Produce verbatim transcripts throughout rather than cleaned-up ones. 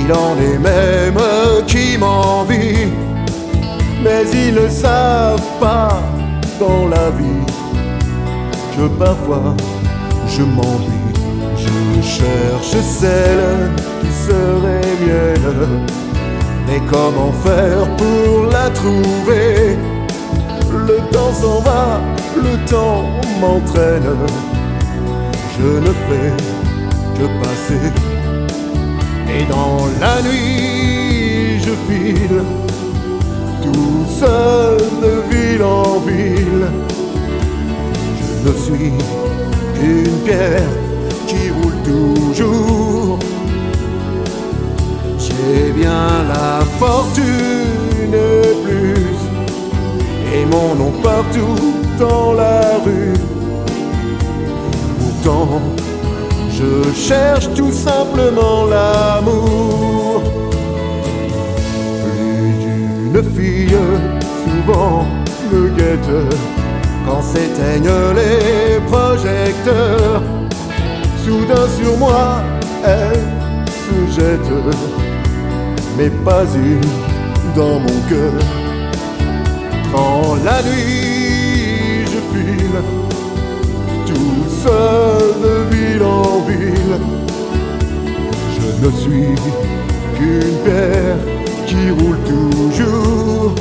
Il en est même qui m'envient, mais ils ne savent pas dans la vie que parfois je m'ennuie. Je cherche celle qui serait mienne, mais comment faire pour la trouver? Le temps s'en va, le temps m'entraîne. Je ne fais que passer, et dans la nuit je file, tout seul de ville en ville. Je ne suis qu'une pierre qui roule toujours. J'ai bien la fortune et plus, et mon nom partout dans la rue. Pourtant, je cherche tout simplement l'amour. Plus d'une fille souvent me guette quand s'éteignent les projecteurs. Soudain sur moi, elle se jette, mais pas une dans mon cœur. Quand la nuit je file, tout seul de ville en ville, je ne suis qu'une pierre qui roule toujours.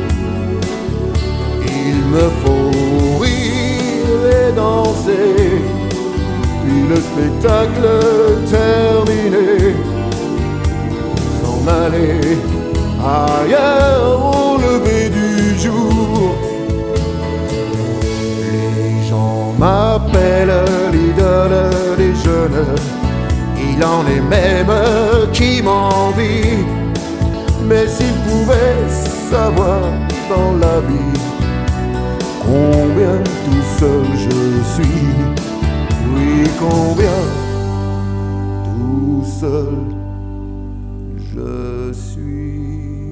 Il me faut rire et danser, puis le spectacle terminé, s'en aller ailleurs au lever du jour. Les gens m'appellent l'idole des jeunes, il en est même qui m'envient, mais s'ils pouvaient savoir dans la vie combien tout seul je suis, oui, combien tout seul je suis.